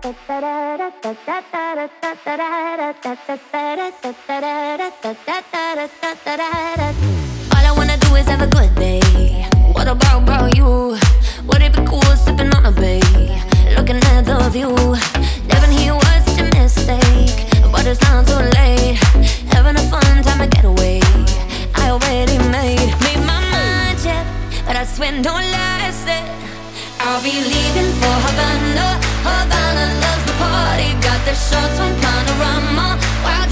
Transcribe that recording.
All I wanna do is have a good day. What about you? Would it be cool sipping on a bay, looking at the view? Living here was such a mistake, but it's not too late. Having a fun time to get away. I already made my mind, yeah, but I swear no lies said I'll be leaving for Havana. Havana loves the party, got the shots on panorama. Wild